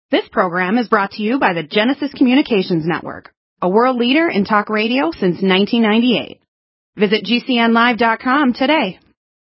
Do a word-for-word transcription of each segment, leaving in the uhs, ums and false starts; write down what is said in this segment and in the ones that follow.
This program is brought to you by the Genesis Communications Network, a world leader in talk radio since nineteen ninety-eight. Visit G C N live dot com today.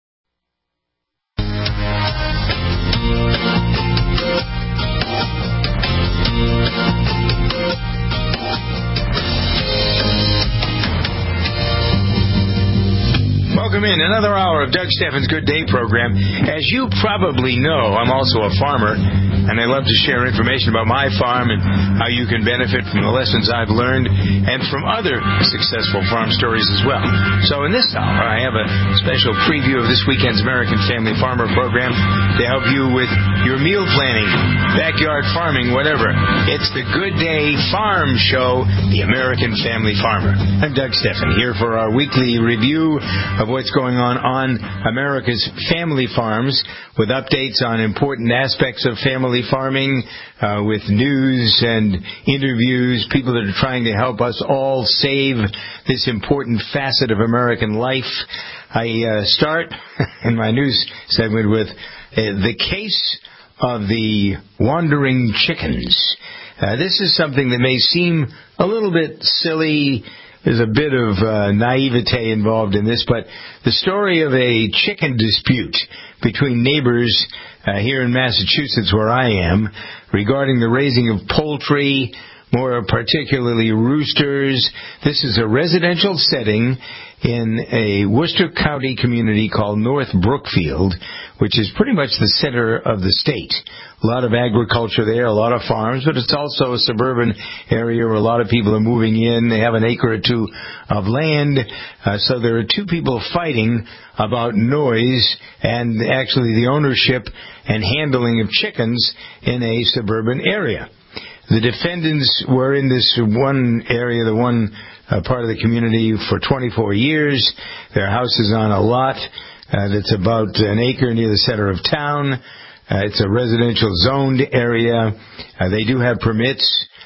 Welcome in another hour of Doug Steffens' Good Day program. As you probably know, I'm also a farmer, and I love to share information about my farm and how you can benefit from the lessons I've learned and from other successful farm stories as well. So in this hour, I have a special preview of this weekend's American Family Farmer program to help you with your meal planning, backyard farming, whatever. It's the Good Day Farm Show, the American Family Farmer. I'm Doug Steffens here for our weekly review of what's going on on America's family farms, with updates on important aspects of family farming, uh, with news and interviews, people that are trying to help us all save this important facet of American life. I uh, start in my news segment with uh, the case of the wandering chickens. Uh, this is something that may seem a little bit silly. There's a bit of uh, naivete involved in this, but the story of a chicken dispute between neighbors uh, here in Massachusetts, where I am, regarding the raising of poultry, more particularly roosters. This is a residential setting in a Worcester County community called North Brookfield, which is pretty much the center of the state. A lot of agriculture there, a lot of farms, but it's also a suburban area where a lot of people are moving in. They have an acre or two of land, uh, so there are two people fighting about noise and actually the ownership and handling of chickens in a suburban area. The defendants were in this one area, the one uh, part of the community, for twenty-four years. Their house is on a lot uh, that's about an acre near the center of town. Uh, it's a residential zoned area. Uh, they do have permits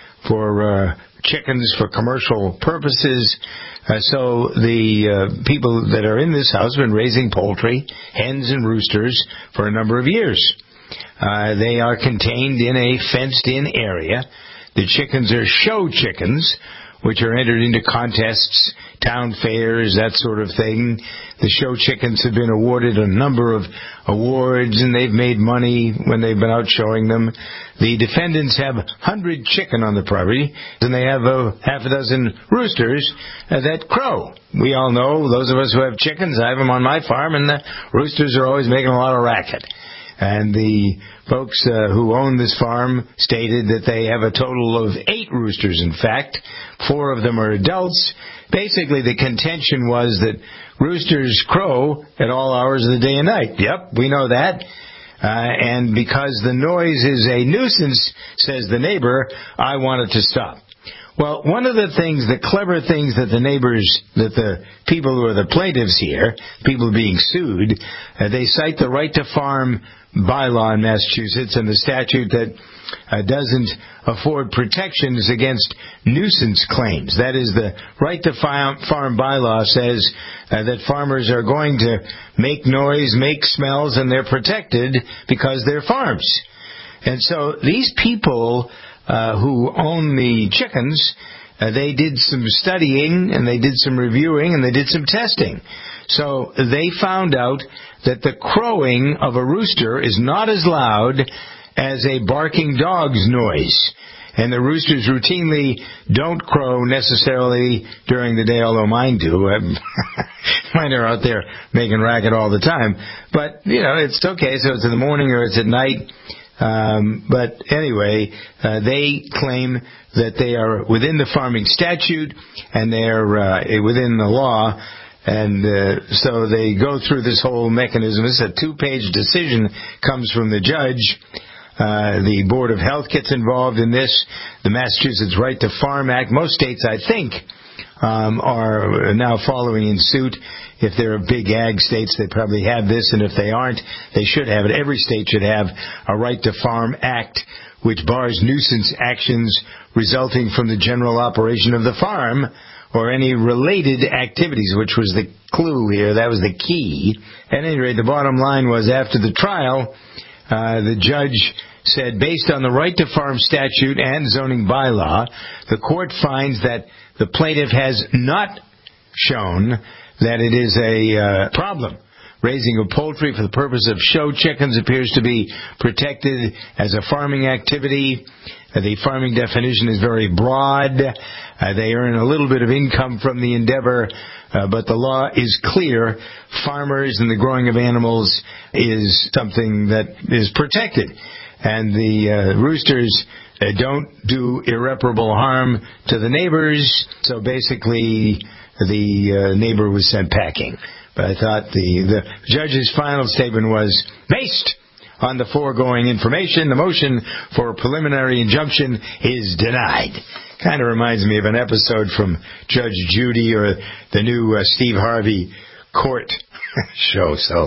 for uh, chickens for commercial purposes. Uh, so the uh, people that are in this house have been raising poultry, hens and roosters, for a number of years. Uh, they are contained in a fenced-in area. The chickens are show chickens, which are entered into contests, town fairs, that sort of thing. The show chickens have been awarded a number of awards, and they've made money when they've been out showing them. The defendants have one hundred chicken on the property, and they have a half a dozen roosters uh, that crow. We all know, those of us who have chickens, I have them on my farm, and the roosters are always making a lot of racket. And the folks uh, who own this farm stated that they have a total of eight roosters, in fact. Four of them are adults. Basically, the contention was that roosters crow at all hours of the day and night. Yep, we know that. Uh, and because the noise is a nuisance, says the neighbor, I want it to stop. Well, one of the things, the clever things that the neighbors, that the people who are the plaintiffs here, people being sued, uh, they cite the right to farm bylaw in Massachusetts and the statute that uh, doesn't afford protections against nuisance claims. That is, the right to farm, farm bylaw says uh, that farmers are going to make noise, make smells, and they're protected because they're farms. And so these people uh, who own the chickens, uh, they did some studying and they did some reviewing and they did some testing. So they found out that the crowing of a rooster is not as loud as a barking dog's noise. And the roosters routinely don't crow necessarily during the day, although mine do. Mine are out there making racket all the time. But, you know, it's okay. So it's in the morning or it's at night. Um, but anyway, uh, they claim that they are within the farming statute and they're uh, within the law. And uh, so they go through this whole mechanism. This is a two-page decision, comes from the judge. Uh, the Board of Health gets involved in this. The Massachusetts Right to Farm Act. Most states, I think, um, are now following in suit. If they're big ag states, they probably have this, and if they aren't, they should have it. Every state should have a Right to Farm Act, which bars nuisance actions resulting from the general operation of the farm or any related activities, which was the clue here. That was the key. At any rate, the bottom line was after the trial, uh, the judge said, based on the right to farm statute and zoning bylaw, the court finds that the plaintiff has not shown that it is a uh, problem. Raising of poultry for the purpose of show chickens appears to be protected as a farming activity. Uh, the farming definition is very broad. Uh, they earn a little bit of income from the endeavor, uh, but the law is clear. Farmers and the growing of animals is something that is protected. And the uh, roosters uh, don't do irreparable harm to the neighbors, so basically the uh, neighbor was sent packing. But I thought the, the judge's final statement was, based on the foregoing information, the motion for a preliminary injunction is denied. Kind of reminds me of an episode from Judge Judy or the new uh, Steve Harvey court show. So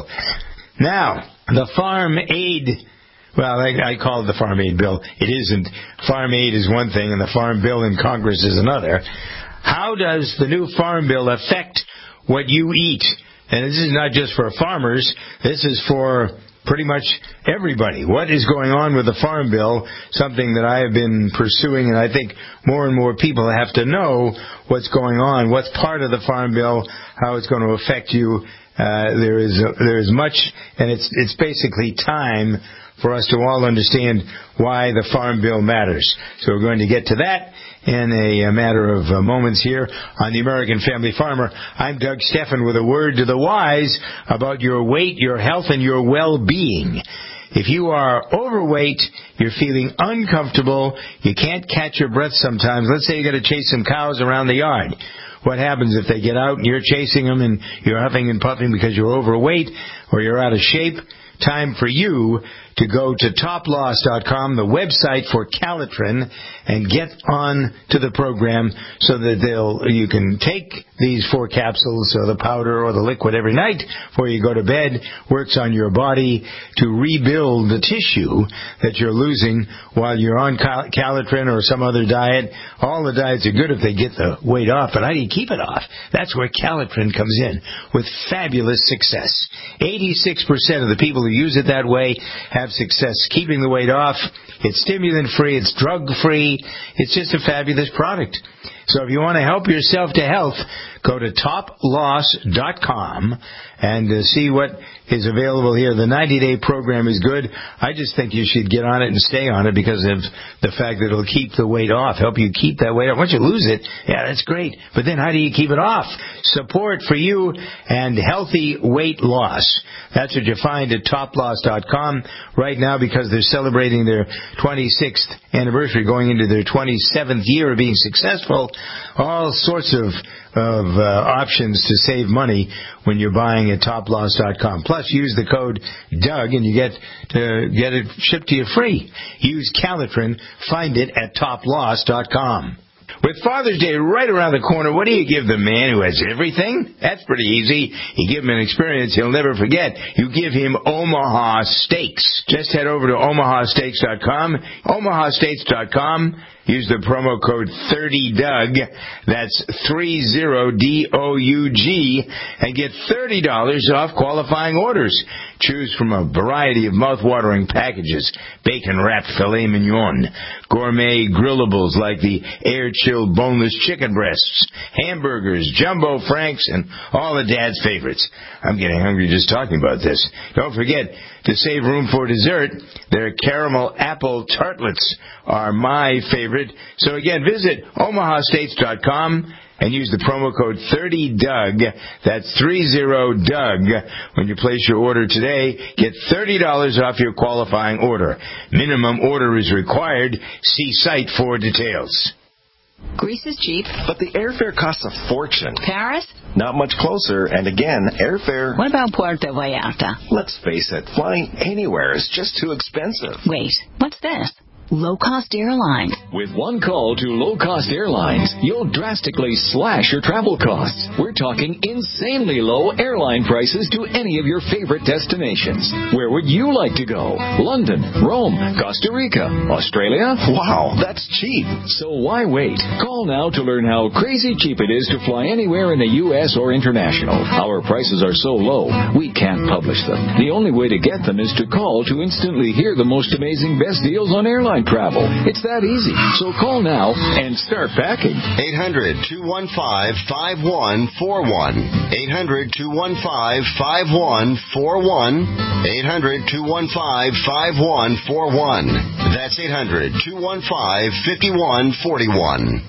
now, the Farm Aid, well, I, I call it the Farm Aid bill. It isn't. Farm Aid is one thing and the Farm Bill in Congress is another. How does the new Farm Bill affect what you eat? And this is not just for farmers. This is for pretty much everybody. What is going on with the Farm Bill? Something that I have been pursuing, and I think more and more people have to know what's going on, what's part of the Farm Bill, how it's going to affect you. Uh, there is a, there is much, and it's it's basically time for us to all understand why the Farm Bill matters. So we're going to get to that in a, a matter of uh, moments here on the American Family Farmer. I'm Doug Steffen with a word to the wise about your weight, your health, and your well-being. If you are overweight, you're feeling uncomfortable, you can't catch your breath sometimes. Let's say you got to chase some cows around the yard. What happens if they get out and you're chasing them and you're huffing and puffing because you're overweight or you're out of shape? Time for you to go to top loss dot com, the website for Calitrin, and get on to the program so that they'll you can take these four capsules or the powder or the liquid every night before you go to bed. Works on your body to rebuild the tissue that you're losing while you're on Calitrin or some other diet. All the diets are good if they get the weight off, but how do you keep it off? That's where Calitrin comes in with fabulous success. eighty-six percent of the people who use it that way have success keeping the weight off. It's stimulant-free. It's drug-free. It's just a fabulous product. So if you want to help yourself to health, go to top loss dot com and uh, see what is available here. The ninety-day program is good. I just think you should get on it and stay on it because of the fact that it'll keep the weight off, help you keep that weight off. Once you lose it, yeah, that's great. But then how do you keep it off? Support for you and healthy weight loss. That's what you find at top loss dot com right now because they're celebrating their twenty-sixth anniversary, going into their twenty-seventh year of being successful. All sorts of of uh, options to save money when you're buying at top loss dot com. Plus, use the code Doug and you get to get it shipped to you free. Use Calitrin. Find it at top loss dot com. With Father's Day right around the corner, what do you give the man who has everything? That's pretty easy. You give him an experience he'll never forget. You give him Omaha Steaks. Just head over to omaha steaks dot com. omaha steaks dot com. Use the promo code thirty Doug. That's thirty D O U G. And get thirty dollars off qualifying orders. Choose from a variety of mouth-watering packages. Bacon-wrapped filet mignon. Gourmet grillables like the air-chilled boneless chicken breasts. Hamburgers, jumbo franks, and all of Dad's favorites. I'm getting hungry just talking about this. Don't forget to save room for dessert. Their caramel apple tartlets are my favorite. So again, visit omaha steaks dot com and use the promo code thirty Doug. That's thirty Doug. When you place your order today, get thirty dollars off your qualifying order. Minimum order is required. See site for details. Greece is cheap. But the airfare costs a fortune. Paris? Not much closer, and again, airfare... What about Puerto Vallarta? Let's face it, flying anywhere is just too expensive. Wait, what's this? Low-Cost Airlines. With one call to Low Cost Airlines, you'll drastically slash your travel costs. We're talking insanely low airline prices to any of your favorite destinations. Where would you like to go? London, Rome, Costa Rica, Australia? Wow, that's cheap. So why wait? Call now to learn how crazy cheap it is to fly anywhere in the U S or international. Our prices are so low, we can't publish them. The only way to get them is to call to instantly hear the most amazing best deals on airline travel. It's that easy. So call now and start packing. eight hundred, two one five, five one four one. eight hundred, two one five, five one four one. eight hundred, two one five, five one four one. That's eight hundred, two one five, five one four one.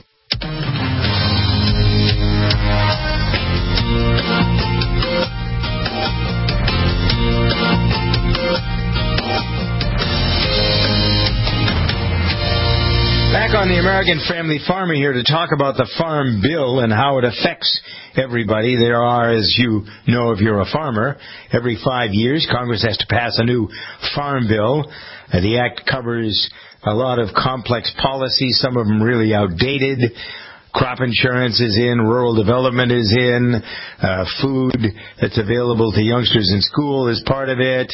Back on the American Family Farmer here to talk about the Farm Bill and how it affects everybody. There are, as you know if you're a farmer, every five years Congress has to pass a new Farm Bill. Uh, the Act covers a lot of complex policies, some of them really outdated. Crop insurance is in, rural development is in, uh, food that's available to youngsters in school is part of it.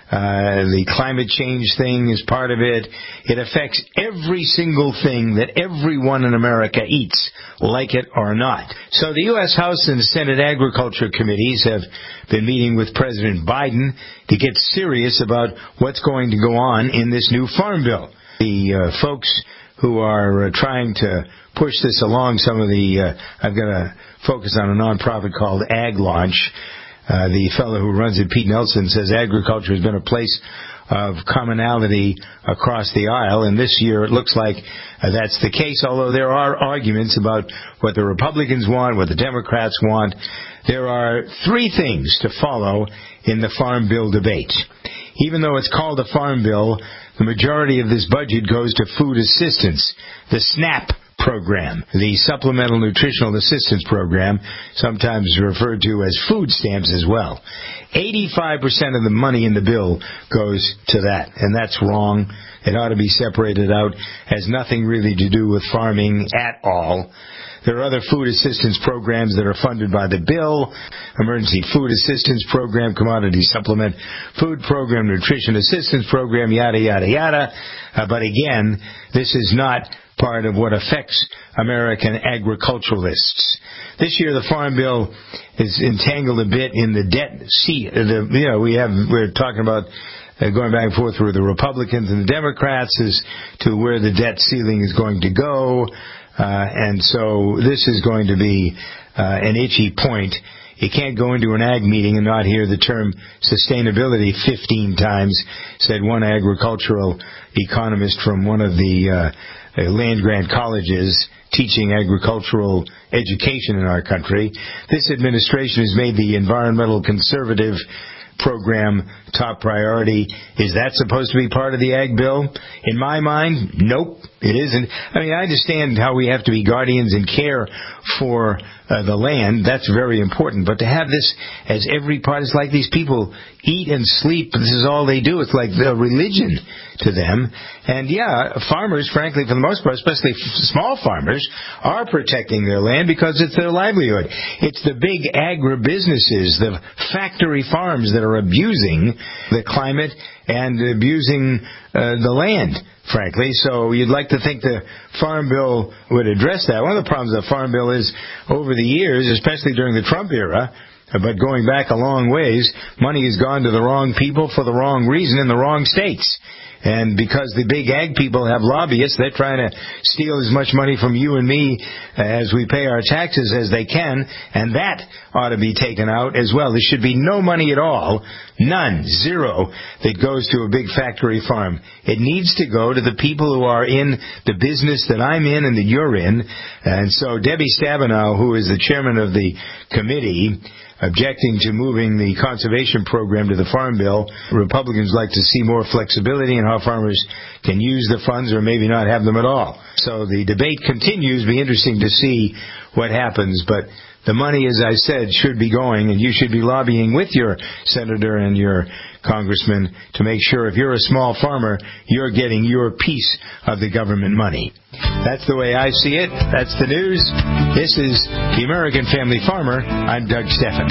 Uh, the climate change thing is part of it. It affects every single thing that everyone in America eats, like it or not. So the U S House and Senate Agriculture Committees have been meeting with President Biden to get serious about what's going to go on in this new Farm Bill. The uh, folks who are uh, trying to push this along, some of the, uh, I've got to focus on a nonprofit called Ag Launch. Uh, the fellow who runs it, Pete Nelson, says agriculture has been a place of commonality across the aisle, and this year it looks like uh, that's the case, although there are arguments about what the Republicans want, what the Democrats want. There are three things to follow in the Farm Bill debate. Even though it's called a Farm Bill, the majority of this budget goes to food assistance, the SNAP program, the Supplemental Nutritional Assistance Program, sometimes referred to as food stamps as well. eighty-five percent of the money in the bill goes to that, and that's wrong. It ought to be separated out. Has nothing really to do with farming at all. There are other food assistance programs that are funded by the bill: Emergency Food Assistance Program, Commodity Supplement Food Program, Nutrition Assistance Program, yada, yada, yada. Uh, but again, this is not part of what affects American agriculturalists. This year, the Farm Bill is entangled a bit in the debt sea. The, you know, we have we're talking about uh, going back and forth with the Republicans and the Democrats as to where the debt ceiling is going to go, uh, and so this is going to be uh, an itchy point. You can't go into an ag meeting and not hear the term sustainability fifteen times, said one agricultural economist from one of the uh, land-grant colleges teaching agricultural education in our country. This administration has made the environmental conservative program top priority. Is that supposed to be part of the ag bill? In my mind, nope, it isn't. I mean, I understand how we have to be guardians and care for uh, the land. That's very important. But to have this as every part, is like these people eat and sleep. This is all they do. It's like a religion to them. And yeah, farmers, frankly, for the most part, especially small farmers, are protecting their land because it's their livelihood. It's the big agribusinesses, the factory farms that are abusing the climate and abusing uh, the land, frankly. So you'd like to think the Farm Bill would address that. One of the problems of the Farm Bill is, over the years, especially during the Trump era, but going back a long ways, money has gone to the wrong people for the wrong reason in the wrong states. And because the big ag people have lobbyists, they're trying to steal as much money from you and me as we pay our taxes as they can, and that ought to be taken out as well. There should be no money at all, none, zero, that goes to a big factory farm. It needs to go to the people who are in the business that I'm in and that you're in. And so Debbie Stabenow, who is the chairman of the committee, objecting to moving the conservation program to the Farm Bill. Republicans like to see more flexibility in how farmers can use the funds or maybe not have them at all. So the debate continues. It'll be interesting to see what happens, but the money, as I said, should be going, and you should be lobbying with your senator and your congressman to make sure if you're a small farmer, you're getting your piece of the government money. That's the way I see it. That's the news. This is the American Family Farmer. I'm Doug Steffen.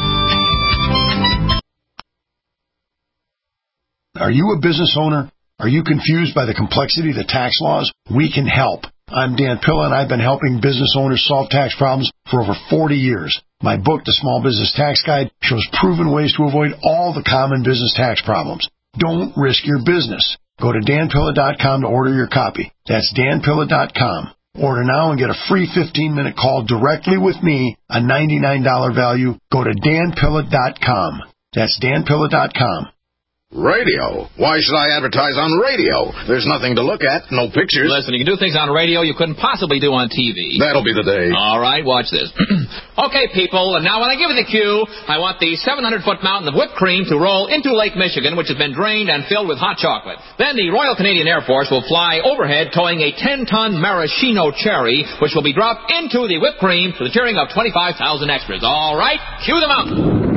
Are you a business owner? Are you confused by the complexity of the tax laws? We can help. I'm Dan Pilla, and I've been helping business owners solve tax problems for over forty years. My book, The Small Business Tax Guide, shows proven ways to avoid all the common business tax problems. Don't risk your business. Go to dan pilla dot com to order your copy. That's dan pilla dot com. Order now and get a free fifteen-minute call directly with me, a ninety-nine dollars value. Go to dan pilla dot com. That's dan pilla dot com. Radio? Why should I advertise on radio? There's nothing to look at, no pictures. Listen, you can do things on radio you couldn't possibly do on T V. That'll be the day. All right, watch this. Okay, people, and now when I give you the cue, I want the seven hundred foot mountain of whipped cream to roll into Lake Michigan, which has been drained and filled with hot chocolate. Then the Royal Canadian Air Force will fly overhead towing a ten ton maraschino cherry, which will be dropped into the whipped cream to the cheering of twenty-five thousand extras. All right, cue the mountain.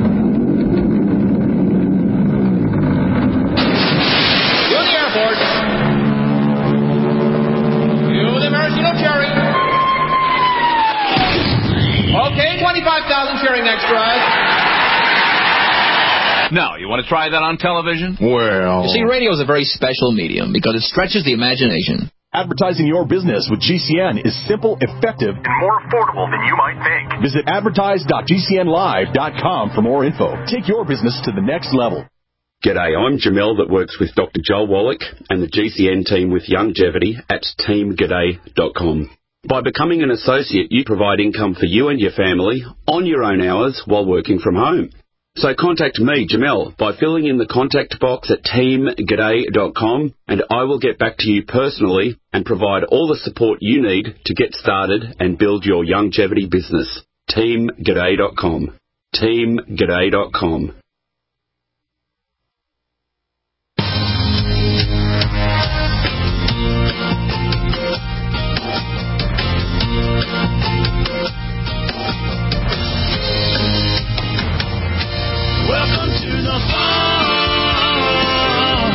Okay, twenty-five thousand cheering extras. Now, you want to try that on television? Well... You see, radio is a very special medium because it stretches the imagination. Advertising your business with G C N is simple, effective, and more affordable than you might think. Visit advertise dot g c n live dot com for more info. Take your business to the next level. G'day, I'm Jamel that works with Doctor Joel Wallach and the G C N team with Longevity at team g'day dot com. By becoming an associate, you provide income for you and your family on your own hours while working from home. So contact me, Jamel, by filling in the contact box at team g'day dot com, and I will get back to you personally and provide all the support you need to get started and build your longevity business. team g'day dot com. team g'day dot com. Welcome to the farm,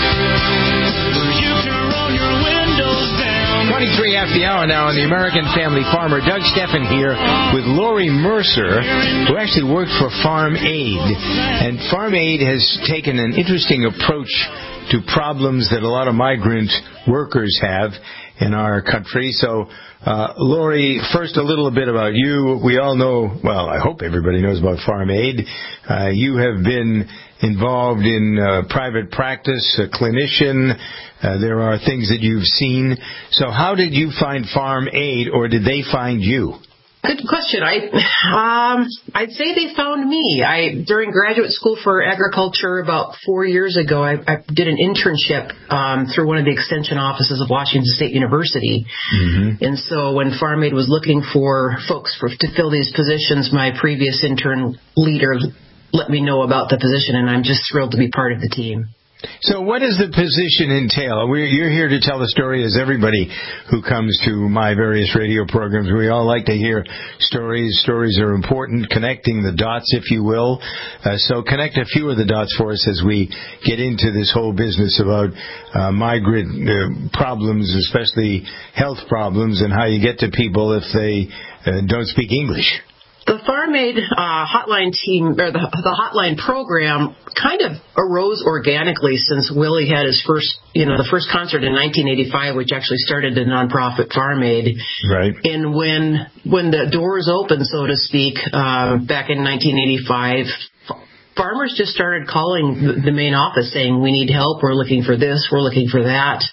where you can roll your windows down. twenty-three after the hour now on the American Family Farmer. Doug Steffen here with Lori Mercer, who actually worked for Farm Aid. And Farm Aid has taken an interesting approach to problems that a lot of migrant workers have in our country. So, uh, Lori, first a little bit about you. We all know, well, I hope everybody knows about Farm Aid. Uh, you have been involved in uh, private practice, a clinician. Uh, there are things that you've seen. So how did you find Farm Aid, or did they find you? Good question. I, um, I'd say they found me. I during graduate school for agriculture about four years ago, I, I did an internship um, through one of the extension offices of Washington State University. Mm-hmm. And so when Farm Aid was looking for folks for, to fill these positions, my previous intern leader let me know about the position, and I'm just thrilled to be part of the team. So what does the position entail? We're, you're here to tell the story, as everybody who comes to my various radio programs. We all like to hear stories. Stories are important, connecting the dots, if you will. Uh, so connect a few of the dots for us as we get into this whole business about uh, migrant uh, problems, especially health problems, and how you get to people if they uh, don't speak English. The Farm Aid uh, hotline team, or the, the hotline program, kind of arose organically since Willie had his first, you know, the first concert in nineteen eighty-five, which actually started the nonprofit Farm Aid. Right. And when when the doors opened, so to speak, uh, back in nineteen eighty-five, farmers just started calling the main office saying, "We need help. We're looking for this. We're looking for that."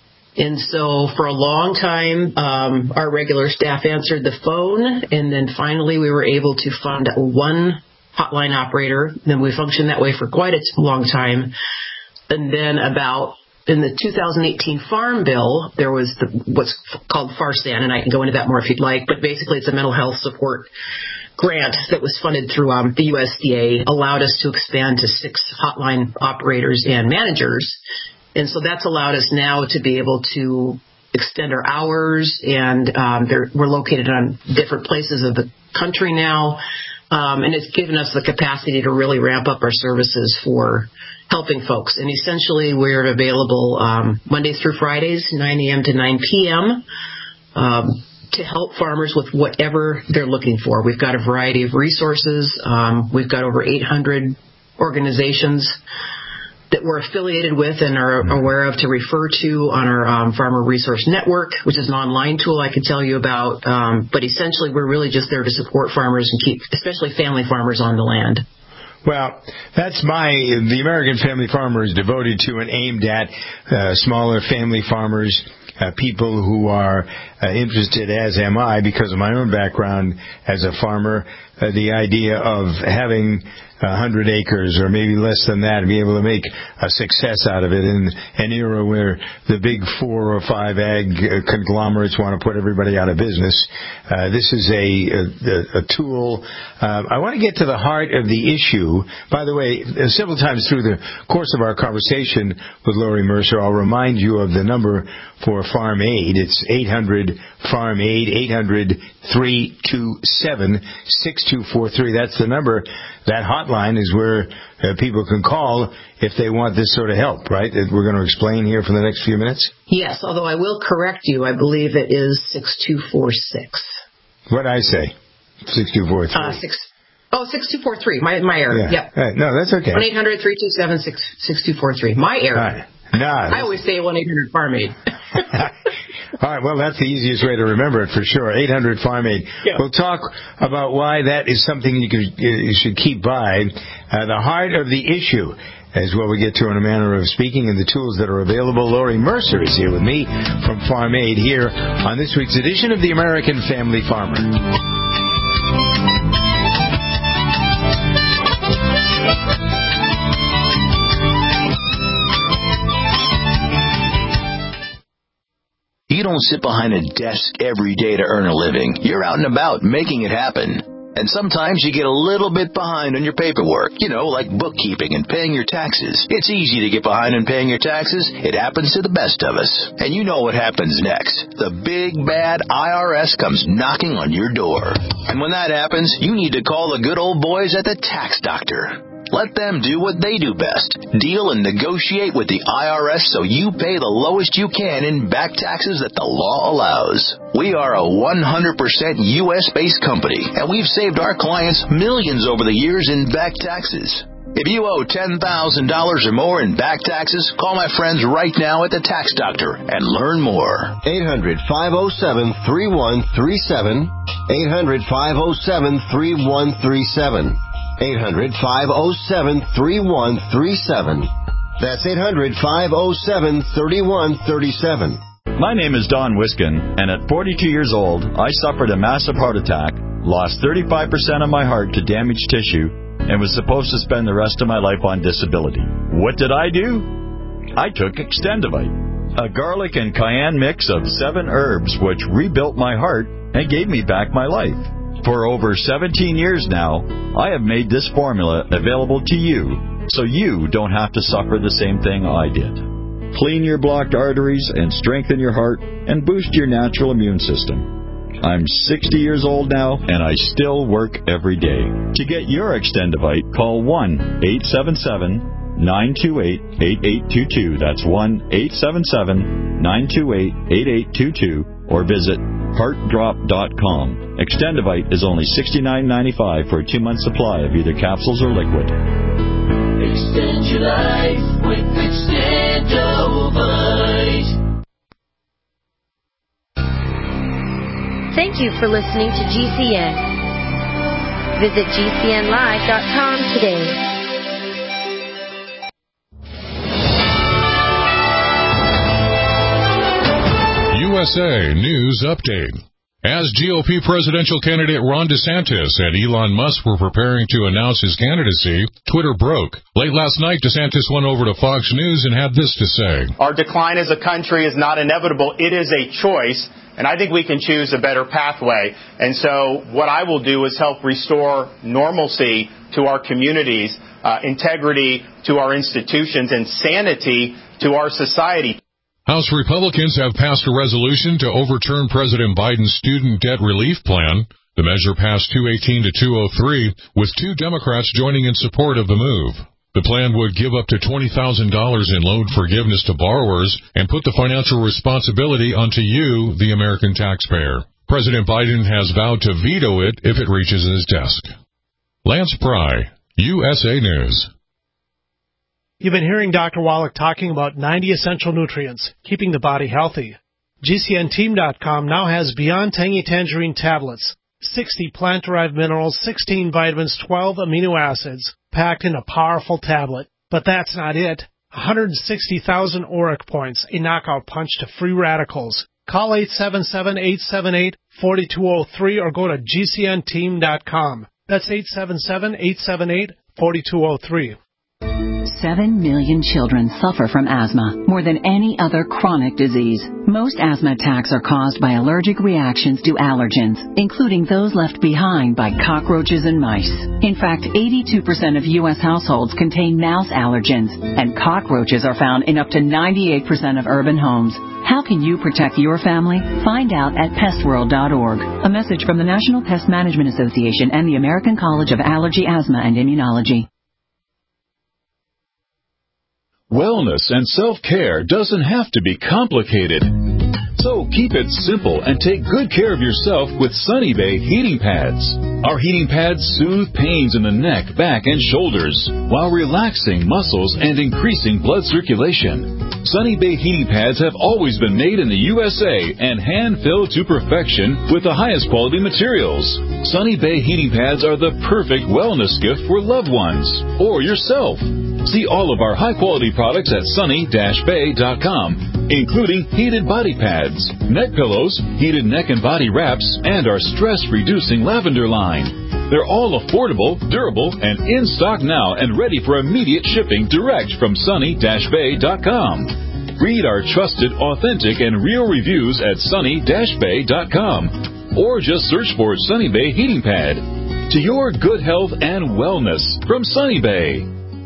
And so for a long time, um, our regular staff answered the phone, and then finally we were able to fund one hotline operator. Then we functioned that way for quite a long time. And then about in the two thousand eighteen Farm Bill, there was the, what's called FARSAN, and I can go into that more if you'd like, but basically it's a mental health support grant that was funded through um, the U S D A, allowed us to expand to six hotline operators and managers. And so that's allowed us now to be able to extend our hours, and um, we're located on different places of the country now. Um, and it's given us the capacity to really ramp up our services for helping folks. And essentially, we're available um, Mondays through Fridays, nine a.m. to nine p.m., um, to help farmers with whatever they're looking for. We've got a variety of resources. Um, we've got over eight hundred organizations that we're affiliated with and are aware of to refer to on our um, Farmer Resource Network, which is an online tool I could tell you about. Um, but essentially, we're really just there to support farmers and keep, especially family farmers, on the land. Well, that's my, the American Family Farmer is devoted to and aimed at uh, smaller family farmers, uh, people who are uh, interested, as am I, because of my own background as a farmer, uh, the idea of having a hundred acres or maybe less than that and be able to make a success out of it in an era where the big four or five ag conglomerates want to put everybody out of business. Uh, this is a, a, a tool. Uh, I want to get to the heart of the issue. By the way, several times through the course of our conversation with Lori Mercer, I'll remind you of the number for Farm Aid. It's eight hundred farm aid, eight hundred, three two seven, six two four three. That's the number. That hotline is where uh, people can call if they want this sort of help, right? That we're going to explain here for the next few minutes? Yes, although I will correct you. I believe it is six two four six. What did I say? six two four three. Uh, six, oh, six two four three. My, my error. Yeah. Yep. Right. No, that's okay. one eight hundred, three two seven, six two four three. My error. Right. No, I always say one eight hundred farm aid. All right, well, that's the easiest way to remember it for sure. eight hundred farm aid. Yeah. We'll talk about why that is something you, could, you should keep by. Uh, the heart of the issue, as well we get to in a manner of speaking, and the tools that are available. Lori Mercer is here with me from Farm Aid here on this week's edition of the American Family Farmer. You don't sit behind a desk every day to earn a living. You're out and about making it happen. And sometimes you get a little bit behind on your paperwork, you know, like bookkeeping and paying your taxes. It's easy to get behind on paying your taxes. It happens to the best of us. And you know what happens next. The big, bad I R S comes knocking on your door. And when that happens, you need to call the good old boys at the Tax Doctor. Let them do what they do best. Deal and negotiate with the I R S so you pay the lowest you can in back taxes that the law allows. We are a one hundred percent U S-based company, and we've saved our clients millions over the years in back taxes. If you owe ten thousand dollars or more in back taxes, call my friends right now at the Tax Doctor and learn more. eight hundred, five oh seven, three one three seven. eight hundred, five oh seven, three one three seven. eight hundred, five oh seven, three one three seven. That's eight hundred, five oh seven, three one three seven. My name is Don Wiskin, and at forty-two years old, I suffered a massive heart attack, lost thirty-five percent of my heart to damaged tissue, and was supposed to spend the rest of my life on disability. What did I do? I took Extendivite, a garlic and cayenne mix of seven herbs which rebuilt my heart and gave me back my life. For over seventeen years now, I have made this formula available to you, so you don't have to suffer the same thing I did. Clean your blocked arteries and strengthen your heart and boost your natural immune system. I'm sixty years old now, and I still work every day. To get your Extendivite, call one eight seven seven, nine two eight, eight eight two two. That's one eight seven seven, nine two eight, eight eight two two, or visit heart drop dot com. Extendivite is only sixty-nine ninety-five for a two-month supply of either capsules or liquid. Extend your life with Extendivite. Thank you for listening to G C N. Visit G C N live dot com today. U S A News Update. As G O P presidential candidate Ron DeSantis and Elon Musk were preparing to announce his candidacy, Twitter broke. Late last night, DeSantis went over to Fox News and had this to say. Our decline as a country is not inevitable. It is a choice, and I think we can choose a better pathway. And so what I will do is help restore normalcy to our communities, uh, integrity to our institutions, and sanity to our society. House Republicans have passed a resolution to overturn President Biden's student debt relief plan. The measure passed two eighteen to two oh three, with two Democrats joining in support of the move. The plan would give up to twenty thousand dollars in loan forgiveness to borrowers and put the financial responsibility onto you, the American taxpayer. President Biden has vowed to veto it if it reaches his desk. Lance Pry, U S A News. You've been hearing Doctor Wallach talking about ninety essential nutrients, keeping the body healthy. G C N team dot com now has Beyond Tangy Tangerine tablets, sixty plant-derived minerals, sixteen vitamins, twelve amino acids, packed in a powerful tablet. But that's not it. one hundred sixty thousand auric points, a knockout punch to free radicals. Call eight seven seven, eight seven eight, four two zero three or go to G C N team dot com. That's eight seven seven, eight seven eight, four two zero three. Seven million children suffer from asthma, more than any other chronic disease. Most asthma attacks are caused by allergic reactions to allergens, including those left behind by cockroaches and mice. In fact, eighty-two percent of U S households contain mouse allergens, and cockroaches are found in up to ninety-eight percent of urban homes. How can you protect your family? Find out at pest world dot org. A message from the National Pest Management Association and the American College of Allergy, Asthma, and Immunology. Wellness and self-care doesn't have to be complicated. So keep it simple and take good care of yourself with Sunny Bay heating pads. Our heating pads soothe pains in the neck, back, and shoulders while relaxing muscles and increasing blood circulation. Sunny Bay heating pads have always been made in the U S A and hand-filled to perfection with the highest quality materials. Sunny Bay heating pads are the perfect wellness gift for loved ones or yourself. See all of our high-quality products at sunny dash bay dot com, including heated body pads, neck pillows, heated neck and body wraps, and our stress-reducing lavender line. They're all affordable, durable, and in stock now and ready for immediate shipping direct from sunny dash bay dot com. Read our trusted, authentic, and real reviews at sunny dash bay dot com or just search for Sunny Bay Heating Pad. To your good health and wellness from Sunny Bay.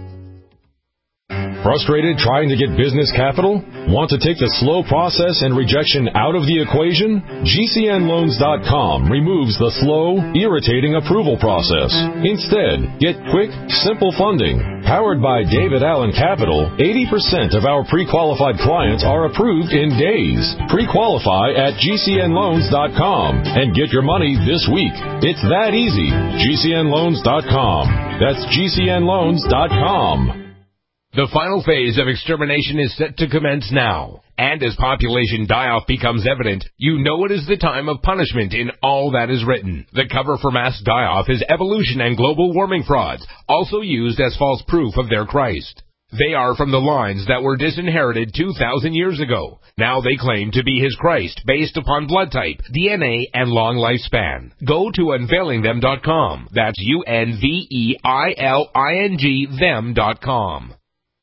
Frustrated trying to get business capital? Want to take the slow process and rejection out of the equation? G C N loans dot com removes the slow, irritating approval process. Instead, get quick, simple funding. Powered by David Allen Capital, eighty percent of our pre-qualified clients are approved in days. Pre-qualify at G C N loans dot com and get your money this week. It's that easy. G C N loans dot com. That's G C N loans dot com. The final phase of extermination is set to commence now. And as population die-off becomes evident, you know it is the time of punishment in all that is written. The cover for mass die-off is evolution and global warming frauds, also used as false proof of their Christ. They are from the lines that were disinherited two thousand years ago. Now they claim to be his Christ based upon blood type, D N A, and long lifespan. Go to unveiling them dot com. That's U N V E I L I N G them dot com.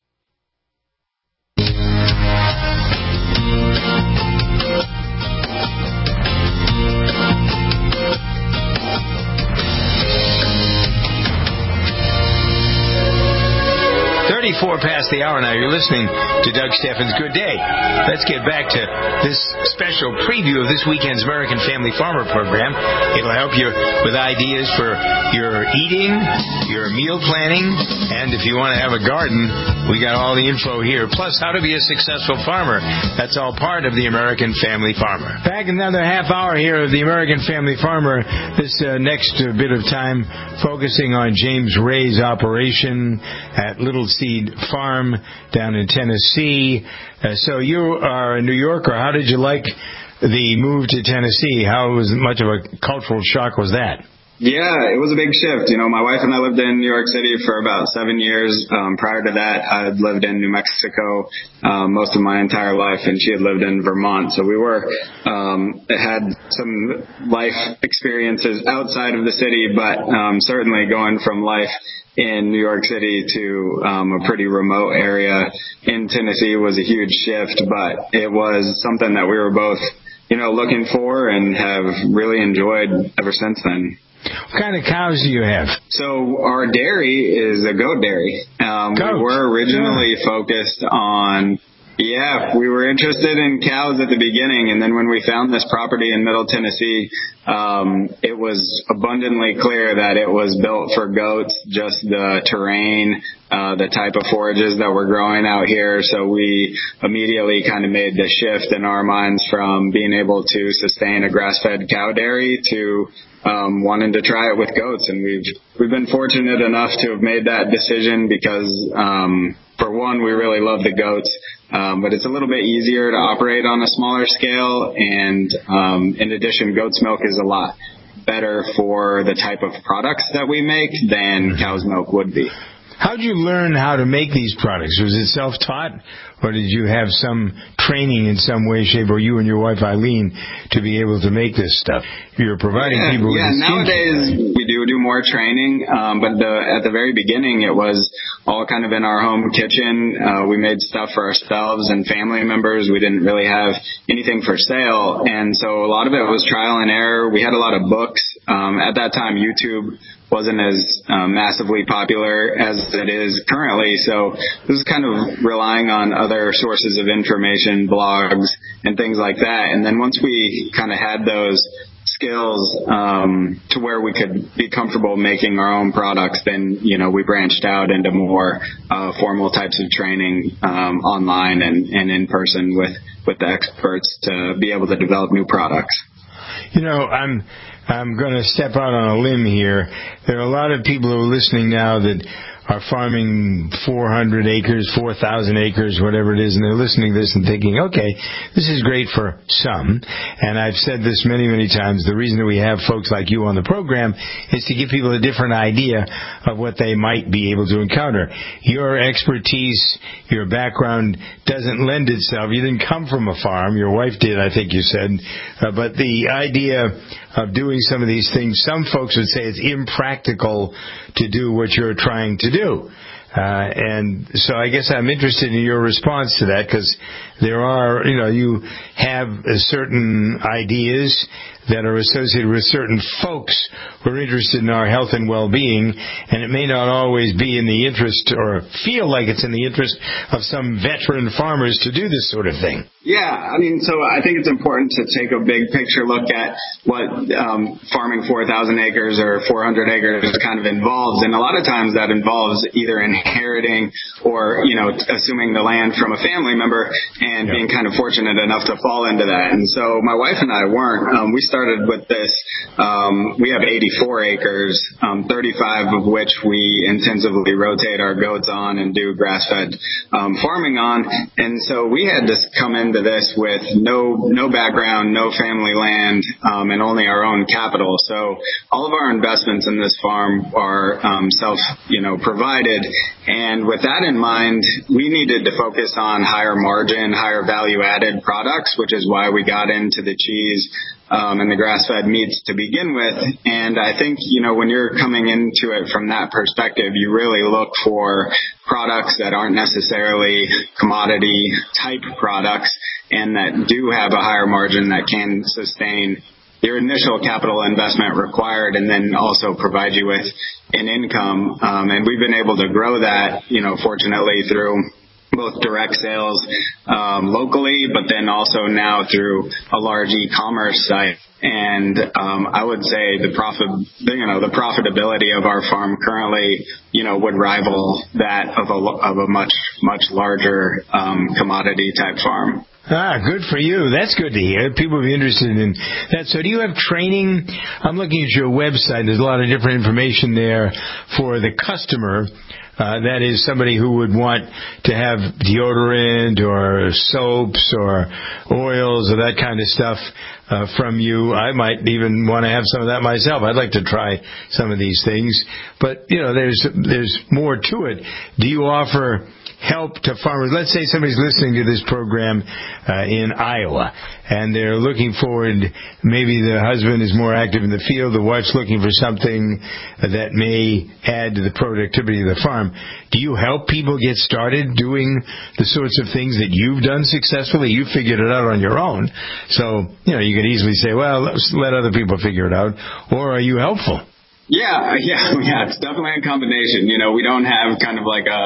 thirty-four past the hour now. You're listening to Doug Steffens' Good Day. Let's get back to this special preview of this weekend's American Family Farmer program. It'll help you with ideas for your eating, your meal planning, and if you want to have a garden, we got all the info here. Plus, how to be a successful farmer. That's all part of the American Family Farmer. Back another half hour here of the American Family Farmer. This uh, next uh, bit of time focusing on James Ray's operation at Little Seed Farm down in Tennessee. Uh, so you are a New Yorker. How did you like the move to Tennessee? How was much of a cultural shock was that? Yeah, it was a big shift. You know, my wife and I lived in New York City for about seven years. Um, prior to that, I had lived in New Mexico um, most of my entire life, and she had lived in Vermont. So we were um, had some life experiences outside of the city, but um, certainly going from life in New York City to um, a pretty remote area in Tennessee was a huge shift, but it was something that we were both, you know, looking for and have really enjoyed ever since then. What kind of cows do you have? So our dairy is a goat dairy. Um, we were originally yeah. focused on Yeah, we were interested in cows at the beginning, and then when we found this property in Middle Tennessee, um, it was abundantly clear that it was built for goats, just the terrain, uh, the type of forages that we're growing out here. So we immediately kind of made the shift in our minds from being able to sustain a grass-fed cow dairy to um, wanting to try it with goats. And we've we've been fortunate enough to have made that decision because, um, for one, we really love the goats. Um, but it's a little bit easier to operate on a smaller scale, and um, in addition, goat's milk is a lot better for the type of products that we make than cow's milk would be. How did you learn how to make these products? Was it self-taught, or did you have some training in some way, shape, or you and your wife Eileen to be able to make this stuff? You're providing yeah, people with yeah. this Nowadays we do do more training, um, but the, at the very beginning it was all kind of in our home kitchen. Uh, we made stuff for ourselves and family members. We didn't really have anything for sale, and so a lot of it was trial and error. We had a lot of books. Um, at that time, YouTube wasn't as um, massively popular as it is currently, so this is kind of relying on other sources of information, blogs, and things like that. And then once we kind of had those skills um, to where we could be comfortable making our own products, then, you know, we branched out into more uh, formal types of training um, online and, and in person with, with the experts to be able to develop new products. You know, I'm I'm going to step out on a limb here. There are a lot of people who are listening now that are farming four hundred acres, four thousand acres, whatever it is, and they're listening to this and thinking, okay, this is great for some. And I've said this many, many times. The reason that we have folks like you on the program is to give people a different idea of what they might be able to encounter. Your expertise, your background doesn't lend itself. You didn't come from a farm. Your wife did, I think you said. Uh, but the idea of doing some of these things, some folks would say it's impractical to do what you're trying to do. Uh, and so I guess I'm interested in your response to that, because there are, you know, you have certain ideas that are associated with certain folks who are interested in our health and well-being, and it may not always be in the interest or feel like it's in the interest of some veteran farmers to do this sort of thing. Yeah, I mean, so I think it's important to take a big picture look at what um, farming four thousand acres or four hundred acres kind of involves, and a lot of times that involves either inheriting or, you know, assuming the land from a family member and yeah. being kind of fortunate enough to fall into that. And so my wife and I weren't. Um, we started with this. Um, we have eighty-four acres, um, thirty-five of which we intensively rotate our goats on and do grass-fed um, farming on. And so we had to come into this with no no background, no family land, um, and only our own capital. So all of our investments in this farm are um, self, you know, provided. And with that in mind, we needed to focus on higher margin, higher value-added products, which is why we got into the cheese Um, and the grass-fed meats to begin with. And I think, you know, when you're coming into it from that perspective, you really look for products that aren't necessarily commodity type products and that do have a higher margin that can sustain your initial capital investment required and then also provide you with an income. Um, and we've been able to grow that, you know, fortunately through both direct sales um, locally, but then also now through a large e-commerce site. And um, I would say the profit, you know, the profitability of our farm currently, you know, would rival that of a of a much much larger um, commodity type farm. Ah, good for you. That's good to hear. People will be interested in that. So do you have training? I'm looking at your website. There's a lot of different information there for the customer. Uh, that is somebody who would want to have deodorant or soaps or oils or that kind of stuff uh, from you. I might even want to have some of that myself. I'd like to try some of these things. But, you know, there's there's more to it. Do you offer help to farmers? Let's say somebody's listening to this program uh, in Iowa, and they're looking forward, maybe the husband is more active in the field, the wife's looking for something that may add to the productivity of the farm. Do you help people get started doing the sorts of things that you've done successfully? You figured it out on your own. So, you know, you could easily say, well, let's let other people figure it out. Or are you helpful? Yeah, yeah, yeah. It's definitely a combination. You know, we don't have kind of like a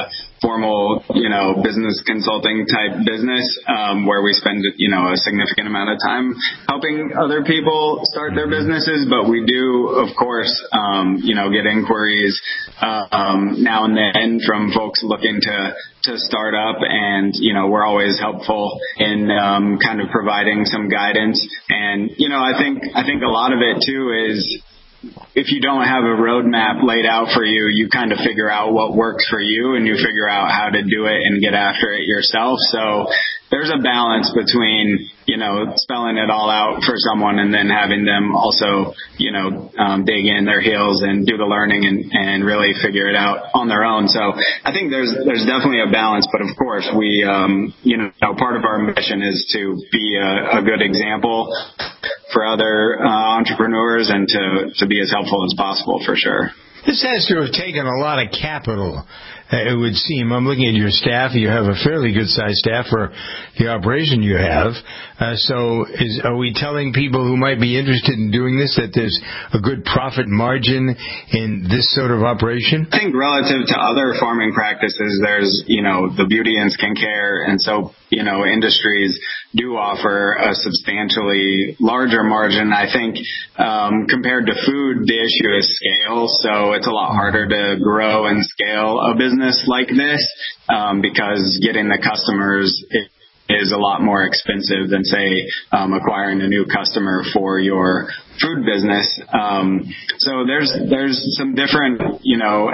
formal, you know, business consulting type business, um, where we spend, you know, a significant amount of time helping other people start their businesses. But we do, of course, um, you know, get inquiries, uh, um, now and then from folks looking to, to start up, and, you know, we're always helpful in, um, kind of providing some guidance. And, you know, I think, I think a lot of it too is, if you don't have a roadmap laid out for you, you kind of figure out what works for you, and you figure out how to do it and get after it yourself. So there's a balance between, you know, spelling it all out for someone and then having them also, you know, um, dig in their heels and do the learning and, and really figure it out on their own. So I think there's there's definitely a balance, but of course we, um, you know, part of our mission is to be a, a good example for other uh, entrepreneurs and to, to be as helpful as possible, for sure. This has to have taken a lot of capital, it would seem. I'm looking at your staff. You have a fairly good-sized staff for the operation you have. Uh, so is, are we telling people who might be interested in doing this that there's a good profit margin in this sort of operation? I think relative to other farming practices, there's, you know, the beauty and skincare and soap, you know, industries do offer a substantially larger margin. I think um, compared to food, the issue is scale. So it's a lot harder to grow and scale a business like this um, because getting the customers is a lot more expensive than, say, um, acquiring a new customer for your food business. Um, so there's there's some different, you know,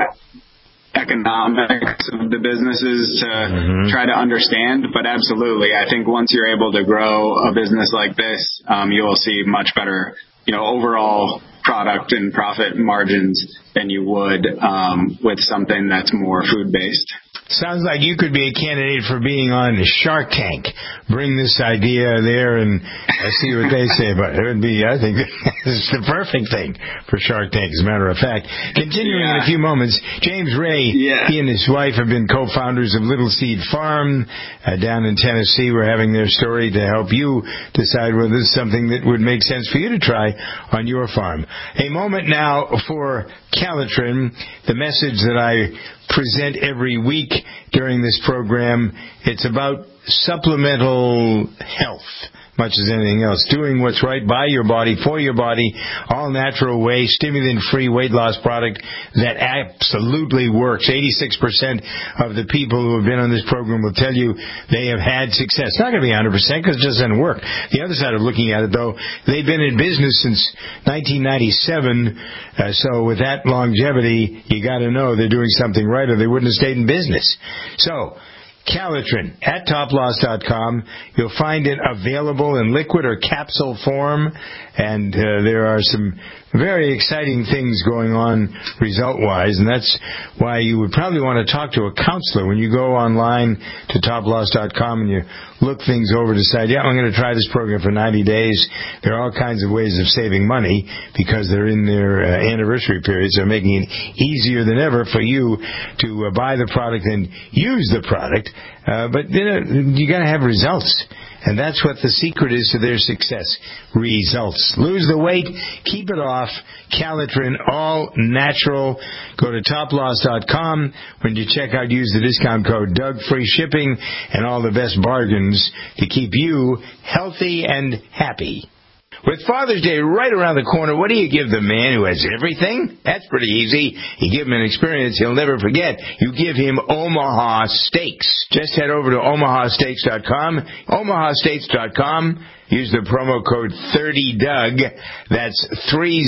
economics of the businesses to mm-hmm. try to understand, but absolutely, I think once you're able to grow a business like this, um, you will see much better, you know, overall product and profit margins than you would um, with something that's more food-based. Sounds like you could be a candidate for being on Shark Tank. Bring this idea there and uh, see what they say about it. It would be, I think, it's the perfect thing for Shark Tank, as a matter of fact. Continuing yeah. in a few moments, James Ray, yeah. he and his wife have been co-founders of Little Seed Farm uh, down in Tennessee. We're having their story to help you decide whether this is something that would make sense for you to try on your farm. A moment now for Calitrin, the message that I present every week during this program. It's about supplemental health, much as anything else. Doing what's right by your body, for your body, all natural way, stimulant-free weight loss product that absolutely works. eighty-six percent of the people who have been on this program will tell you they have had success. It's not going to be one hundred percent because it just doesn't work. The other side of looking at it, though, they've been in business since nineteen ninety-seven, uh, so with that longevity, you got to know they're doing something right or they wouldn't have stayed in business. So, Calitrin at top loss dot com. You'll find it available in liquid or capsule form, and uh, there are some very exciting things going on result-wise, and that's why you would probably want to talk to a counselor when you go online to top loss dot com and you look things over, decide, yeah, I'm going to try this program for ninety days. There are all kinds of ways of saving money because they're in their uh, anniversary periods. They're making it easier than ever for you to uh, buy the product and use the product. Uh, but you know, you got to have results. And that's what the secret is to their success. Results. Lose the weight. Keep it off. Calitrin, all natural. Go to top loss dot com. When you check out, use the discount code Doug. Free shipping and all the best bargains to keep you healthy and happy. With Father's Day right around the corner, what do you give the man who has everything? That's pretty easy. You give him an experience he'll never forget. You give him Omaha Steaks. Just head over to omaha steaks dot com. omaha steaks dot com. Use the promo code thirty Doug. That's thirty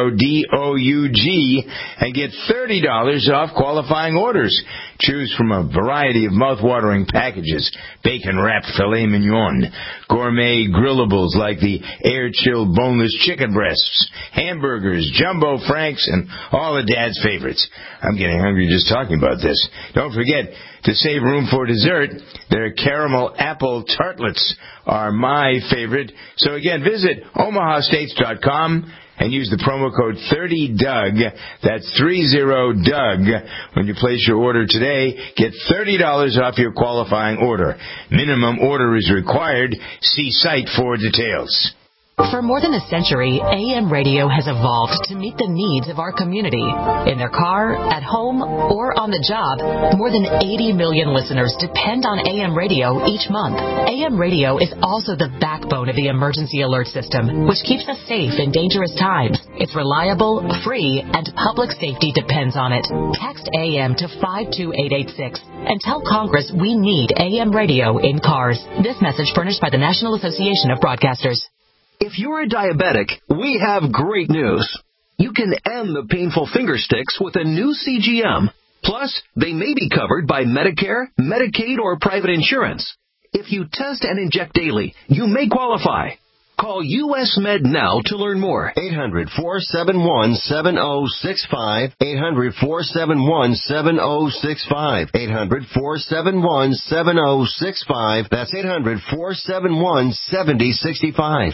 D O U G. And get thirty dollars off qualifying orders. Choose from a variety of mouth-watering packages. Bacon-wrapped filet mignon. Gourmet grillables like the air-chilled boneless chicken breasts. Hamburgers, jumbo franks, and all of Dad's favorites. I'm getting hungry just talking about this. Don't forget, to save room for dessert, their caramel apple tartlets are my favorite. So again, visit omaha steaks dot com and use the promo code thirty Doug. That's thirty Doug. When you place your order today, get thirty dollars off your qualifying order. Minimum order is required. See site for details. For more than a century, A M radio has evolved to meet the needs of our community. In their car, at home, or on the job, more than eighty million listeners depend on A M radio each month. A M radio is also the backbone of the emergency alert system, which keeps us safe in dangerous times. It's reliable, free, and public safety depends on it. Text A M to five two eight eight six and tell Congress we need A M radio in cars. This message furnished by the National Association of Broadcasters. If you're a diabetic, we have great news. You can end the painful finger sticks with a new C G M. Plus, they may be covered by Medicare, Medicaid, or private insurance. If you test and inject daily, you may qualify. Call U S Med now to learn more. eight hundred, four seven one, seven oh six five. eight hundred, four seven one, seven oh six five. eight hundred, four seven one, seven oh six five. That's eight hundred, four seven one, seven oh six five.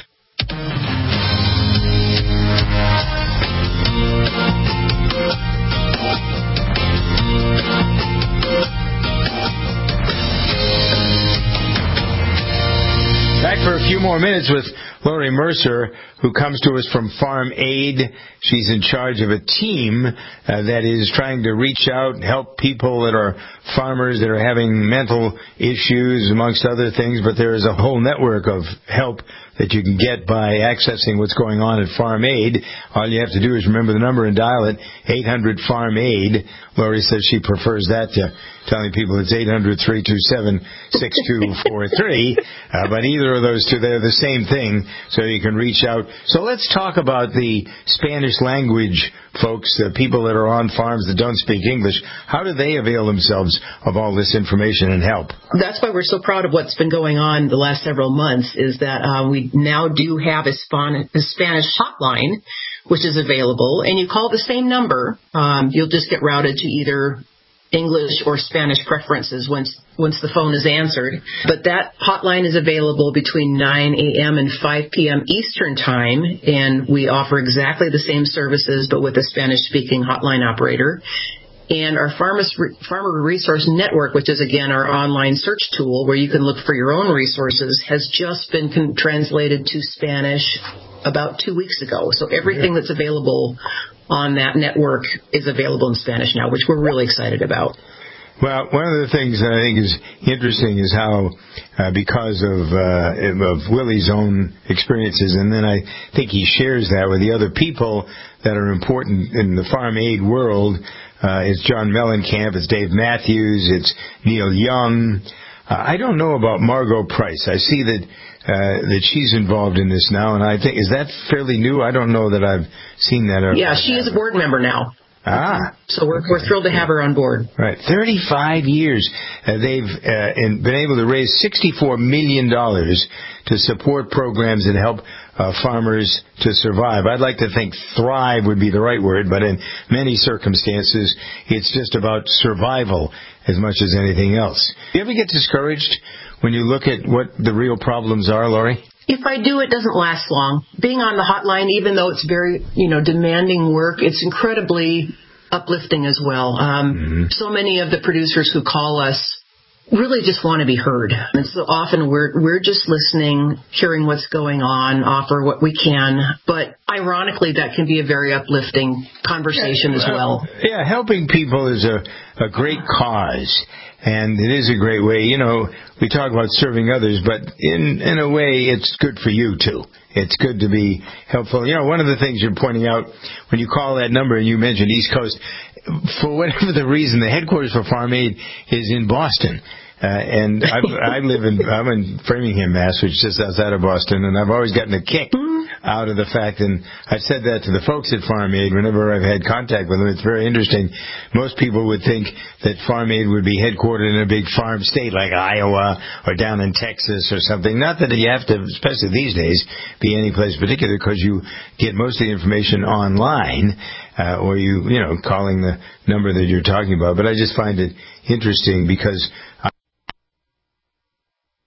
Back for a few more minutes with Lori Mercer, who comes to us from Farm Aid. She's in charge of a team uh, that is trying to reach out and help people that are farmers that are having mental issues, amongst other things. But there is a whole network of help that you can get by accessing what's going on at Farm Aid. All you have to do is remember the number and dial it, eight hundred farm aid. Lori says she prefers that to telling people it's eight hundred, three two seven, six two four three. Uh, but either of those two, they're the same thing, so you can reach out. So let's talk about the Spanish language folks, the people that are on farms that don't speak English. How do they avail themselves of all this information and help? That's why we're so proud of what's been going on the last several months, is that uh, we now do have a, Span- a Spanish hotline, which is available, and you call the same number. Um, you'll just get routed to either English or Spanish preferences once once the phone is answered. But that hotline is available between nine a.m. and five p.m. Eastern Time, and we offer exactly the same services but with a Spanish-speaking hotline operator. And our Farmers, Farmer Resource Network, which is, again, our online search tool where you can look for your own resources, has just been con- translated to Spanish about two weeks ago. So everything that's available on that network is available in Spanish now, which we're really excited about. Well, one of the things that I think is interesting is how, uh, because of uh, of Willie's own experiences, and then I think he shares that with the other people that are important in the farm aid world. Uh, it's John Mellencamp, it's Dave Matthews, it's Neil Young. Uh, I don't know about Margot Price. I see that uh, that she's involved in this now, and I think, is that fairly new? I don't know that I've seen that. Yeah, she is a board member now. Ah. So we're, we're thrilled to have her on board. Right. thirty-five years. Uh, they've uh, in, been able to raise sixty-four million dollars to support programs that help uh, farmers to survive. I'd like to think thrive would be the right word, but in many circumstances, it's just about survival as much as anything else. Do you ever get discouraged when you look at what the real problems are, Lori? If I do, it doesn't last long. Being on the hotline, even though it's very, you know, demanding work, it's incredibly uplifting as well. Um, mm-hmm. So many of the producers who call us really just want to be heard. And so often we're we're just listening, hearing what's going on, offer what we can. But ironically, that can be a very uplifting conversation yeah, as well. Yeah, helping people is a, a great cause. And it is a great way. You know, we talk about serving others, but in in a way, it's good for you, too. It's good to be helpful. You know, one of the things you're pointing out, when you call that number and you mentioned East Coast, for whatever the reason, the headquarters for Farm Aid is in Boston. Uh, and I, I live in, I'm in Framingham, Mass, which is just outside of Boston, and I've always gotten a kick out of the fact, and I've said that to the folks at Farm Aid whenever I've had contact with them. It's very interesting. Most people would think that Farm Aid would be headquartered in a big farm state like Iowa or down in Texas or something. Not that you have to, especially these days, be any place particular, because you get most of the information online, uh, or you, you know, calling the number that you're talking about. But I just find it interesting because Angie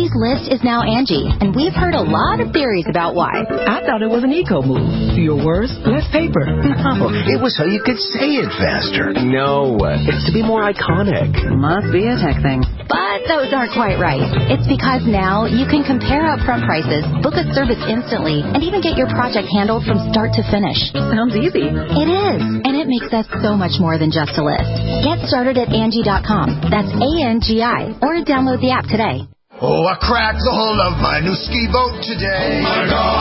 Angie's List is now Angie, and we've heard a lot of theories about why. I thought it was an eco move. Your words, less paper. No, it was so you could say it faster. No, it's to be more iconic. Must be a tech thing. But those aren't quite right. It's because now you can compare upfront prices, book a service instantly, and even get your project handled from start to finish. Sounds easy. It is, and it makes us so much more than just a list. Get started at Angie dot com. That's A N G I, or download the app today. Oh, I cracked the hull of my new ski boat today. Oh my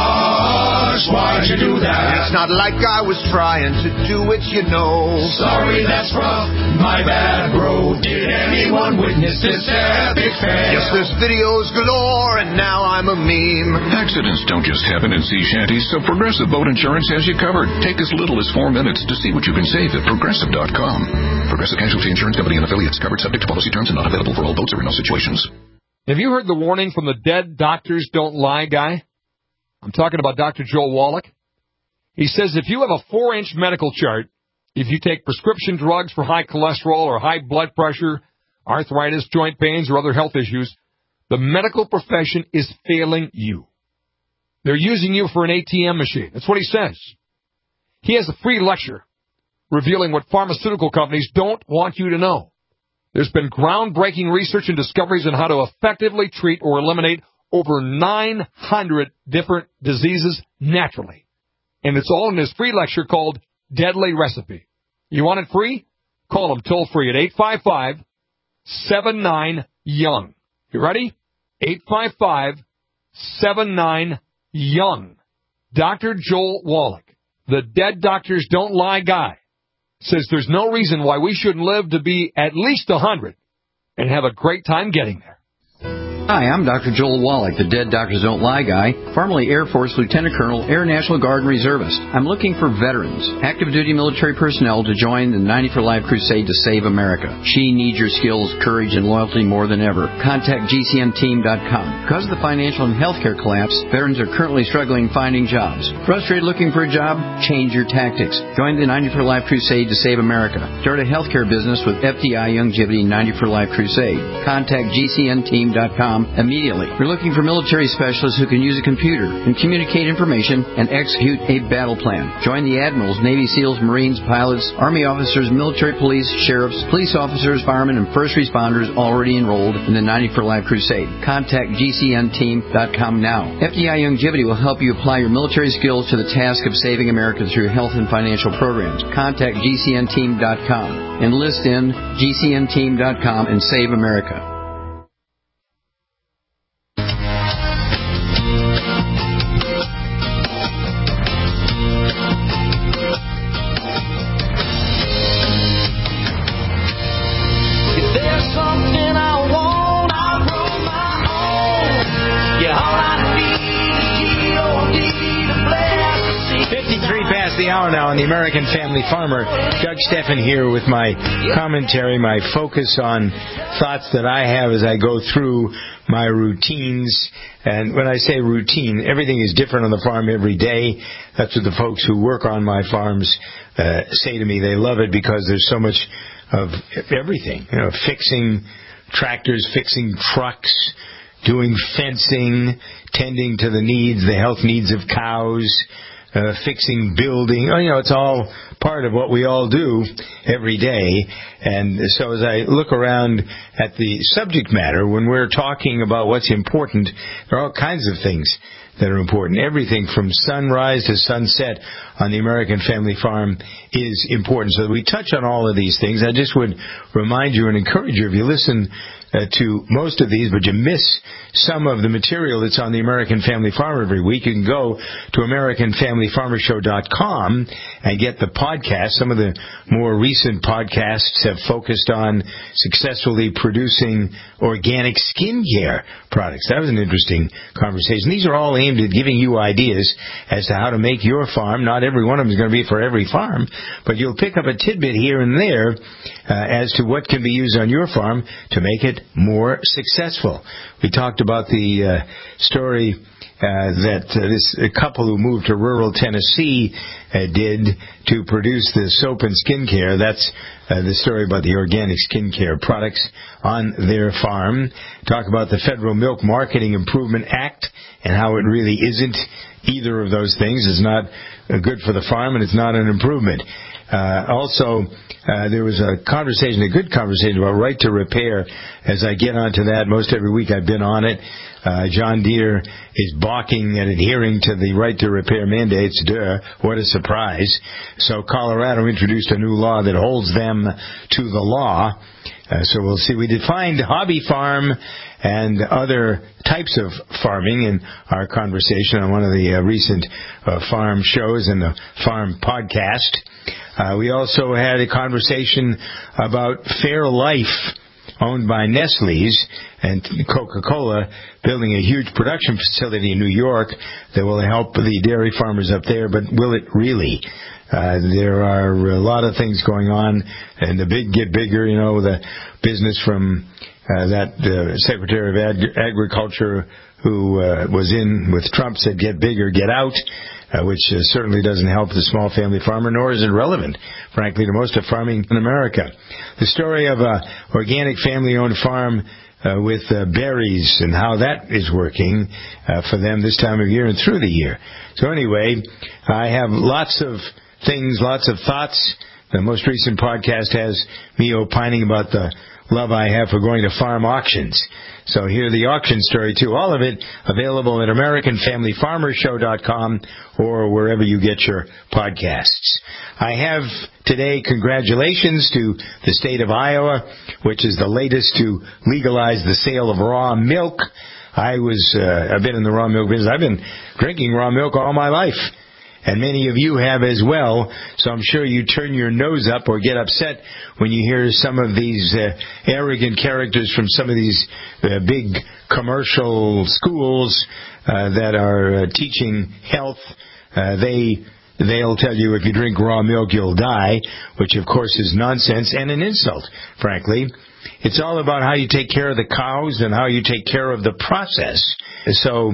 gosh, why'd you do that? It's not like I was trying to do it, you know. Sorry, that's rough, my bad, bro. Did anyone witness this epic fail? Yes, there's videos galore, and now I'm a meme. Accidents don't just happen in sea shanties, so Progressive Boat Insurance has you covered. Take as little as four minutes to see what you can save at Progressive dot com. Progressive Casualty Insurance Company and affiliates, covered subject to policy terms and not available for all boats or in all situations. Have you heard the warning from the Dead Doctors Don't Lie guy? I'm talking about Doctor Joel Wallach. He says if you have a four-inch medical chart, if you take prescription drugs for high cholesterol or high blood pressure, arthritis, joint pains, or other health issues, the medical profession is failing you. They're using you for an A T M machine. That's what he says. He has a free lecture revealing what pharmaceutical companies don't want you to know. There's been groundbreaking research and discoveries on how to effectively treat or eliminate over nine hundred different diseases naturally. And it's all in this free lecture called Deadly Recipe. You want it free? Call them toll free at eight five five, seven nine, young. You ready? eight five five, seven nine, young. Doctor Joel Wallach, the Dead Doctors Don't Lie guy, says there's no reason why we shouldn't live to be at least one hundred and have a great time getting there. Hi, I'm Doctor Joel Wallach, the Dead Doctors Don't Lie guy, formerly Air Force Lieutenant Colonel, Air National Guard and Reservist. I'm looking for veterans, active duty military personnel to join the ninety for Life crusade to save America. She needs your skills, courage, and loyalty more than ever. Contact G C N team dot com. Because of the financial and healthcare collapse, veterans are currently struggling finding jobs. Frustrated looking for a job? Change your tactics. Join the ninety for Life crusade to save America. Start a healthcare business with F D I Youngevity ninety for Life crusade. Contact G C N team dot com immediately. We're looking for military specialists who can use a computer and communicate information and execute a battle plan. Join the admirals, Navy SEALs, Marines, pilots, Army officers, military police, sheriffs, police officers, firemen, and first responders already enrolled in the ninety for Life crusade. Contact G C N team dot com now. F D I Youngevity will help you apply your military skills to the task of saving America through health and financial programs. Contact G C N team dot com. Enlist in G C N team dot com and save America. The hour now on the American Family Farmer. Doug Stephan here with my commentary, my focus on thoughts that I have as I go through my routines. And when I say routine, everything is different on the farm every day. That's what the folks who work on my farms uh, say to me. They love it because there's so much of everything. You know, fixing tractors, fixing trucks, doing fencing, tending to the needs, the health needs of cows, Uh, fixing, building, oh, you know, it's all part of what we all do every day. And so as I look around at the subject matter, when we're talking about what's important, there are all kinds of things that are important. Everything from sunrise to sunset on the American Family Farm is important. So we touch on all of these things. I just would remind you and encourage you, if you listen uh, to most of these, but you miss some of the material that's on the American Family Farm every week, you can go to American Family Farmer Show dot com and get the podcast. Some of the more recent podcasts have focused on successfully producing organic skincare products. That was an interesting conversation. These are all aimed at giving you ideas as to how to make your farm. Not every one of them is going to be for every farm, but you'll pick up a tidbit here and there uh, as to what can be used on your farm to make it more successful. We talked about the uh, story uh, that uh, this couple who moved to rural Tennessee uh, did to produce the soap and skincare. That's uh, the story about the organic skincare products on their farm. Talk about the Federal Milk Marketing Improvement Act and how it really isn't either of those things. It's not uh, good for the farm, and it's not an improvement. Uh, also, uh, there was a conversation, a good conversation about right to repair. As I get onto that, most every week I've been on it. Uh, John Deere is balking at adhering to the right to repair mandates. Duh, what a surprise. So Colorado introduced a new law that holds them to the law. Uh, so we'll see. We defined hobby farm and other types of farming in our conversation on one of the uh, recent uh, farm shows and the farm podcast. Uh, we also had a conversation about Fairlife, owned by Nestle's, and Coca-Cola building a huge production facility in New York that will help the dairy farmers up there, but will it really? Uh, there are a lot of things going on, and the big get bigger, you know, the business from uh, that uh, Secretary of Ag- Agriculture who uh, was in with Trump said, get bigger, get out, uh, which uh, certainly doesn't help the small family farmer, nor is it relevant, frankly, to most of farming in America. The story of an organic family-owned farm uh, with uh, berries and how that is working uh, for them this time of year and through the year. So anyway, I have lots of things, lots of thoughts. The most recent podcast has me opining about the love I have for going to farm auctions. So hear the auction story, too. All of it available at American Family Farmer Show dot com or wherever you get your podcasts. I have today congratulations to the state of Iowa, which is the latest to legalize the sale of raw milk. I was, uh, I've been in the raw milk business. I've been drinking raw milk all my life. And many of you have as well, so I'm sure you turn your nose up or get upset when you hear some of these uh, arrogant characters from some of these uh, big commercial schools uh, that are uh, teaching health. Uh, they, they'll tell you if you drink raw milk you'll die, which of course is nonsense and an insult, frankly. It's all about how you take care of the cows and how you take care of the process. So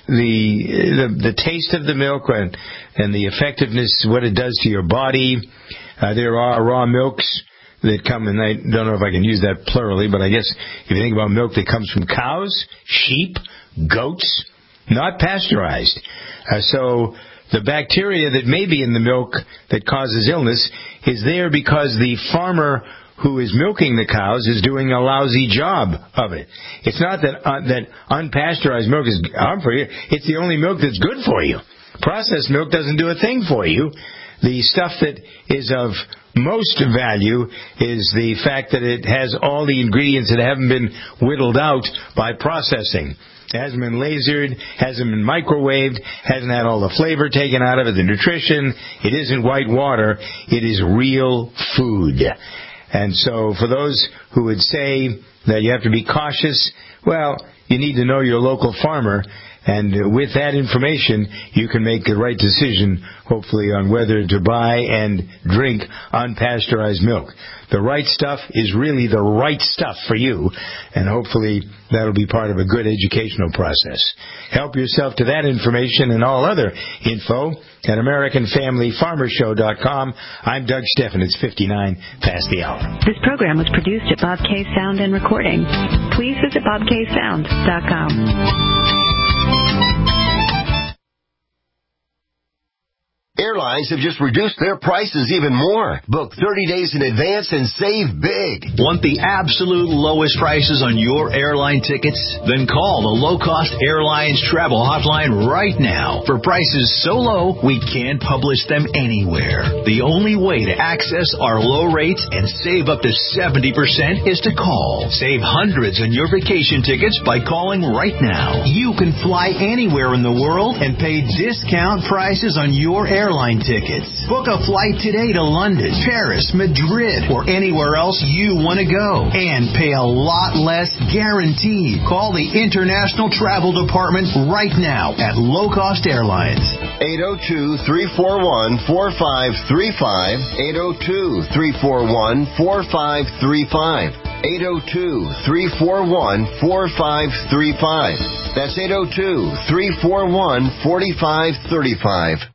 the the, the taste of the milk and, and the effectiveness, what it does to your body. Uh, there are raw milks that come, and I don't know if I can use that plurally, but I guess if you think about milk that comes from cows, sheep, goats, not pasteurized. Uh, so the bacteria that may be in the milk that causes illness is there because the farmer who is milking the cows is doing a lousy job of it. It's not that uh, that unpasteurized milk is harmful for you. It's the only milk that's good for you. Processed milk doesn't do a thing for you. The stuff that is of most value is the fact that it has all the ingredients that haven't been whittled out by processing. It hasn't been lasered, hasn't been microwaved, hasn't had all the flavor taken out of it, the nutrition. It isn't white water. It is real food. And so for those who would say that you have to be cautious, well, you need to know your local farmer. And with that information, you can make the right decision, hopefully, on whether to buy and drink unpasteurized milk. The right stuff is really the right stuff for you, and hopefully that'll be part of a good educational process. Help yourself to that information and all other info at American Family Farmer Show dot com. I'm Doug Steffen. It's fifty-nine past the hour. This program was produced at Bob K Sound and Recording. Please visit Bob K Sound dot com. Airlines have just reduced their prices even more. Book thirty days in advance and save big. Want the absolute lowest prices on your airline tickets? Then call the Low Cost Airlines Travel Hotline right now. For prices so low, we can't publish them anywhere. The only way to access our low rates and save up to seventy percent is to call. Save hundreds on your vacation tickets by calling right now. You can fly anywhere in the world and pay discount prices on your airline Airline tickets. Book a flight today to London, Paris, Madrid, or anywhere else you want to go. And pay a lot less guaranteed. Call the International Travel Department right now at Low Cost Airlines. eight oh two, three four one, four five three five. eight oh two, three four one, four five three five. eight oh two, three four one, four five three five. That's eight oh two, three four one, four five three five.